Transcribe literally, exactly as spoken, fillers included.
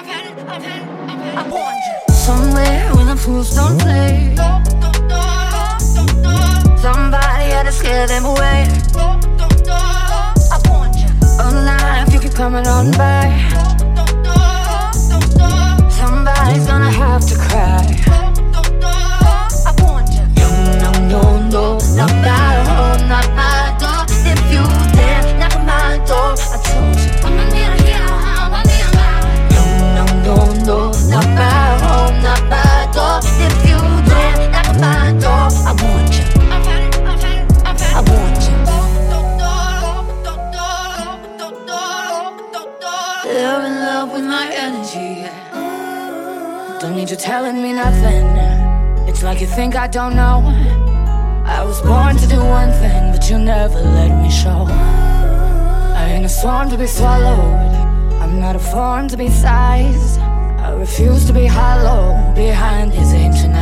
Somewhere where the fools don't play. Somebody had to scare them away. I warned you. Alive, you keep coming on by. Somebody's gonna have to cry. I warned you. No, no, no, no, not my home, not my door. If you dare knock on my door, I told you I'ma need a hero, I'ma need a lie. No, no, no, no, not my home, not my door. If you dare knock on my door, I warned you. I warned you. You're in love with my energy. Don't need you telling me nothing. It's like you think I don't know. I was born to do one thing, but you never let me show. I ain't a swan to be swallowed. I'm not a fawn to be sized. I refuse to be hollow behind these ancient